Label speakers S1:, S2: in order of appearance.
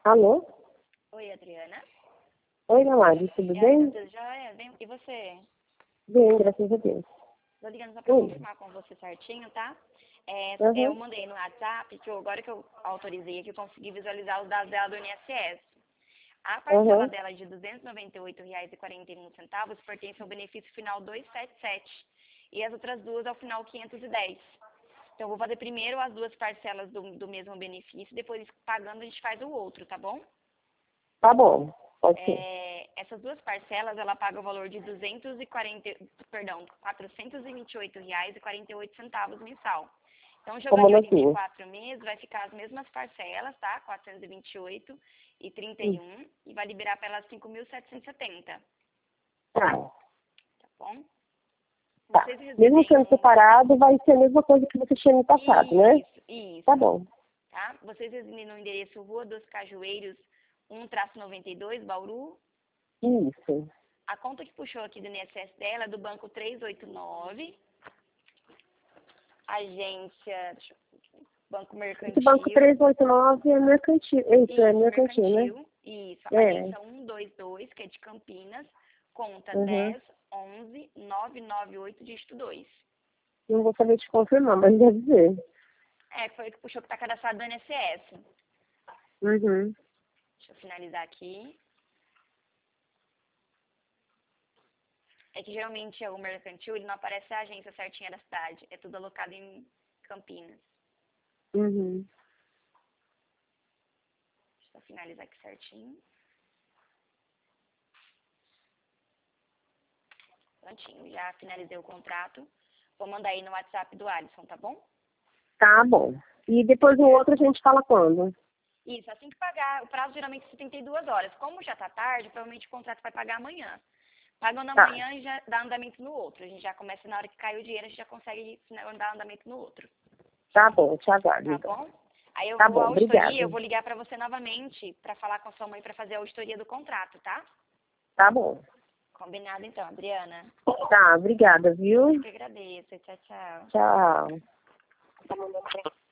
S1: Alô?
S2: Oi, Adriana.
S1: Oi, Lamari, tudo bem?
S2: Tudo jóia? E você?
S1: Bem, graças a Deus.
S2: Tô ligando só pra
S1: Oi.
S2: confirmar com você certinho, tá? Eu
S1: Uhum.
S2: mandei no WhatsApp, agora que eu autorizei aqui, eu consegui visualizar os dados dela do INSS. A parcela
S1: Uhum.
S2: dela de R$ 298,41 pertence ao benefício final 277 e as outras duas ao final 510. Então, eu vou fazer primeiro as duas parcelas do mesmo benefício, depois pagando a gente faz o outro, tá bom?
S1: Tá bom, pode ser.
S2: Essas duas parcelas, ela paga o valor de R$ 428,48 mensal. Então,
S1: Como
S2: jogando em
S1: assim?
S2: 24 meses, vai ficar as mesmas parcelas, tá? 428,31 e vai liberar para ela 5.770,
S1: Tá,
S2: tá bom?
S1: tá.
S2: Vocês
S1: Mesmo
S2: residem
S1: sendo separado, vai ser a mesma coisa que você tinha no passado, né?
S2: Isso,
S1: Tá bom.
S2: tá? Vocês residem no endereço Rua dos Cajueiros, 1-92, Bauru.
S1: Isso.
S2: A conta que puxou aqui do INSS dela é do banco 389, agência, Banco
S1: Esse banco
S2: Mercantil.
S1: 389 é mercantil. Isso, é
S2: Isso,
S1: mercantil, né?
S2: Isso,
S1: É.
S2: agência 122, que é de Campinas, conta
S1: Uhum.
S2: 10 11 998, dígito 2.
S1: Não vou saber te confirmar, mas deve ser.
S2: Foi o que puxou que tá cadastrado no INSS.
S1: Uhum.
S2: Deixa eu finalizar aqui. É que geralmente o mercantil, ele não aparece a agência certinha da cidade. É tudo alocado em Campinas.
S1: Uhum.
S2: Deixa eu finalizar aqui certinho. Prontinho, já finalizei o contrato. Vou mandar aí no WhatsApp do Alisson, tá bom?
S1: Tá bom. E depois o outro a gente fala quando?
S2: Isso, assim que pagar, o prazo geralmente é 72 horas. Como já tá tarde, provavelmente o contrato vai pagar amanhã. Pagando
S1: Tá.
S2: amanhã e já dá andamento no outro. A gente já começa na hora que cai o dinheiro, a gente já consegue dar andamento no outro.
S1: Tá bom, te aguardo
S2: Tá
S1: então.
S2: bom? Aí eu
S1: Tá
S2: vou
S1: bom,
S2: à auditoria,
S1: obrigada.
S2: eu vou ligar pra você novamente pra falar com a sua mãe pra fazer a auditoria do contrato, tá?
S1: Tá bom.
S2: Combinado então, Adriana.
S1: Tá, obrigada,
S2: Eu
S1: viu?
S2: que agradeço. Tchau, tchau.
S1: Tchau.